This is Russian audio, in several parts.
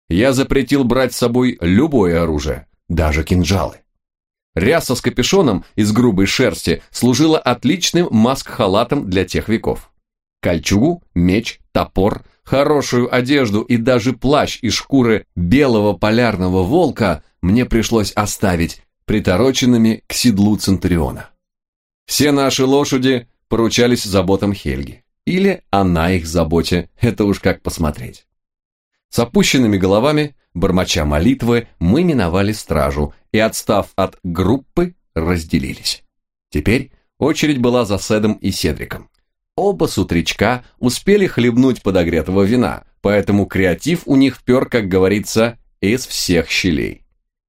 Я запретил брать с собой любое оружие, даже кинжалы. Ряса с капюшоном из грубой шерсти служила отличным маск-халатом для тех веков. Кольчугу, меч, топор, хорошую одежду и даже плащ из шкуры белого полярного волка мне пришлось оставить притороченными к седлу Центуриона. Все наши лошади поручались заботам Хельги. Или она их заботе, это уж как посмотреть. С опущенными головами, бормоча молитвы, мы миновали стражу и, отстав от группы, разделились. Теперь очередь была за Седом и Седриком. Оба с утречка успели хлебнуть подогретого вина, поэтому креатив у них пер, как говорится, из всех щелей.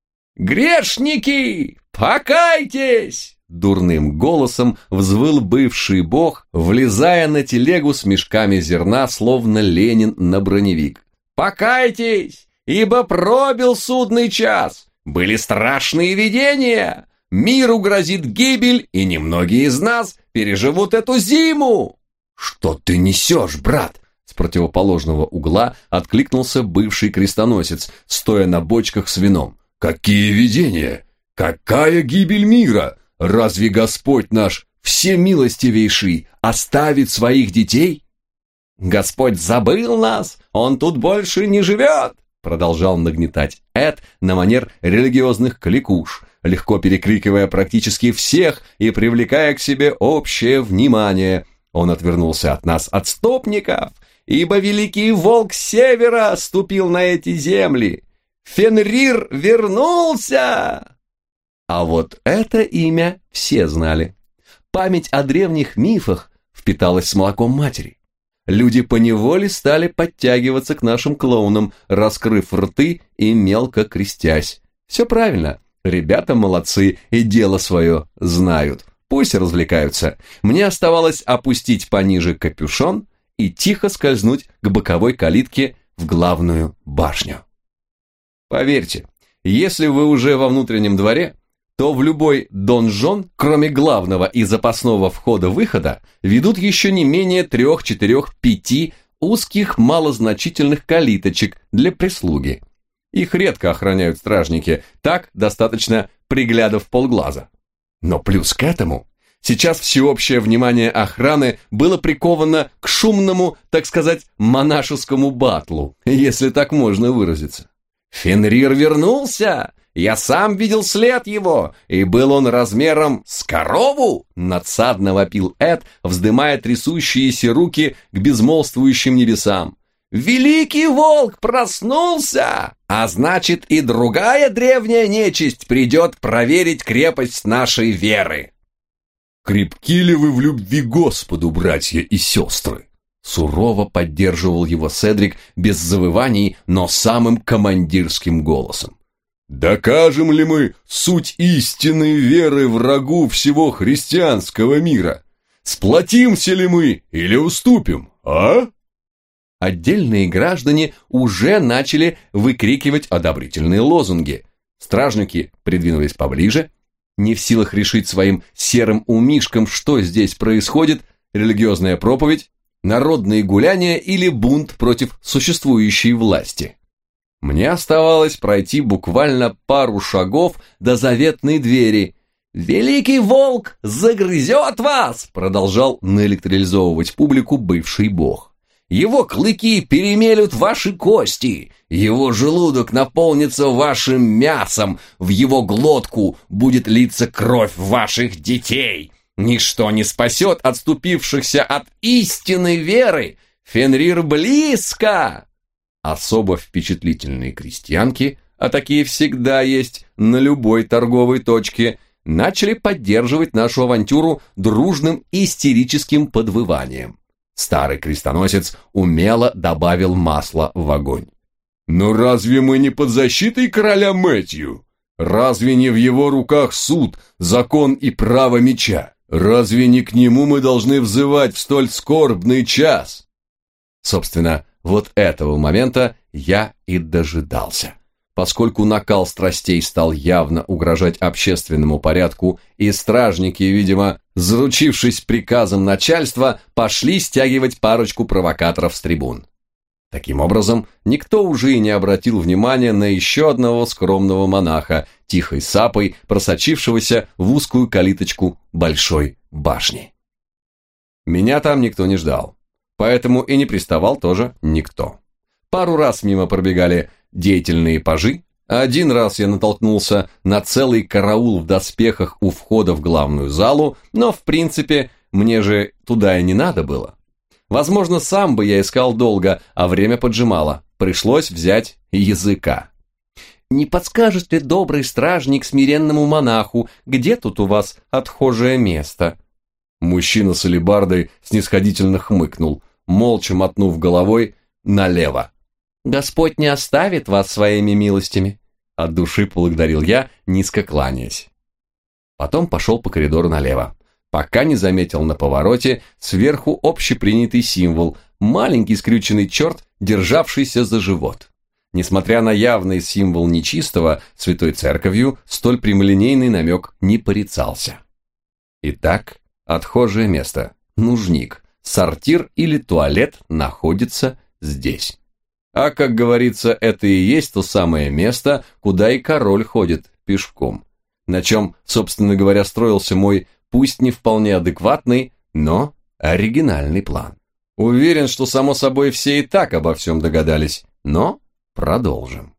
«Грешники, покайтесь!» Дурным голосом взвыл бывший бог, влезая на телегу с мешками зерна, словно Ленин на броневик. «Покайтесь, ибо пробил судный час! Были страшные видения! Миру грозит гибель, и немногие из нас переживут эту зиму!» «Что ты несешь, брат?» С противоположного угла откликнулся бывший крестоносец, стоя на бочках с вином. «Какие видения? Какая гибель мира? Разве Господь наш всемилостивейший оставит своих детей?» «Господь забыл нас, Он тут больше не живет», продолжал нагнетать Эд на манер религиозных кликуш, легко перекрикивая практически всех и привлекая к себе общее внимание. Он отвернулся от нас, отступников, ибо великий волк севера ступил на эти земли. Фенрир вернулся! А вот это имя все знали. Память о древних мифах впиталась с молоком матери. Люди поневоле стали подтягиваться к нашим клоунам, раскрыв рты и мелко крестясь. Все правильно, ребята молодцы и дело свое знают. Пусть развлекаются. Мне оставалось опустить пониже капюшон и тихо скользнуть к боковой калитке в главную башню. Поверьте, если вы уже во внутреннем дворе, то в любой донжон, кроме главного и запасного входа-выхода, ведут еще не менее 3, 4, 5 узких малозначительных калиточек для прислуги. Их редко охраняют стражники, так достаточно пригляда в полглаза. Но плюс к этому, сейчас всеобщее внимание охраны было приковано к шумному, так сказать, монашескому батлу, если так можно выразиться. Фенрир вернулся! Я сам видел след его, и был он размером с корову!» Надсадно вопил Эд, вздымая трясущиеся руки к безмолвствующим небесам. «Великий волк проснулся! А значит, и другая древняя нечисть придет проверить крепость нашей веры!» «Крепки ли вы в любви Господу, братья и сестры?» Сурово поддерживал его Седрик без завываний, но самым командирским голосом. «Докажем ли мы суть истинной веры врагу всего христианского мира? Сплотимся ли мы или уступим, а?» Отдельные граждане уже начали выкрикивать одобрительные лозунги. Стражники придвинулись поближе, не в силах решить своим серым умишкам, что здесь происходит, религиозная проповедь, народные гуляния или бунт против существующей власти. Мне оставалось пройти буквально пару шагов до заветной двери. «Великий волк загрызет вас!» продолжал наэлектролизовывать публику бывший бог. «Его клыки перемелют ваши кости, его желудок наполнится вашим мясом, в его глотку будет литься кровь ваших детей. Ничто не спасет отступившихся от истинной веры. Фенрир близко!» Особо впечатлительные крестьянки, а такие всегда есть на любой торговой точке, начали поддерживать нашу авантюру дружным истерическим подвыванием. Старый крестоносец умело добавил масла в огонь. «Но разве мы не под защитой короля Мэтью? Разве не в его руках суд, закон и право меча? Разве не к нему мы должны взывать в столь скорбный час?» Собственно, вот этого момента я и дожидался. Поскольку накал страстей стал явно угрожать общественному порядку, и стражники, видимо, заручившись приказом начальства, пошли стягивать парочку провокаторов с трибун. Таким образом, никто уже и не обратил внимания на еще одного скромного монаха, тихой сапой, просочившегося в узкую калиточку большой башни. Меня там никто не ждал, поэтому и не приставал тоже никто. Пару раз мимо пробегали деятельные пажи, а один раз я натолкнулся на целый караул в доспехах у входа в главную залу, но в принципе мне же туда и не надо было. Возможно, сам бы я искал долго, а время поджимало. Пришлось взять языка. «Не подскажет ли добрый стражник смиренному монаху, где тут у вас отхожее место?» Мужчина с алебардой снисходительно хмыкнул, молча мотнув головой налево. «Господь не оставит вас своими милостями», — от души поблагодарил я, низко кланяясь. Потом пошел по коридору налево, пока не заметил на повороте сверху общепринятый символ, маленький скрюченный черт, державшийся за живот. Несмотря на явный символ нечистого, святой церковью столь прямолинейный намек не порицался. Итак, отхожее место, нужник, сортир или туалет находится здесь. А, как говорится, это и есть то самое место, куда и король ходит пешком, на чем, собственно говоря, строился мой пусть не вполне адекватный, но оригинальный план. Уверен, что само собой все и так обо всем догадались, но продолжим.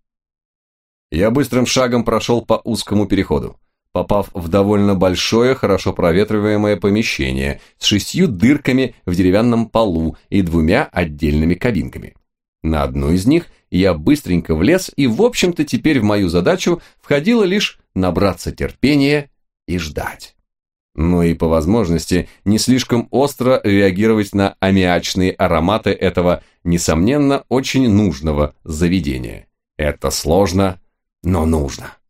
Я быстрым шагом прошел по узкому переходу, попав в довольно большое, хорошо проветриваемое помещение с 6 дырками в деревянном полу и 2 отдельными кабинками. На одну из них я быстренько влез, и, в общем-то, теперь в мою задачу входило лишь набраться терпения и ждать. Ну и по возможности не слишком остро реагировать на аммиачные ароматы этого, несомненно, очень нужного заведения. Это сложно, но нужно.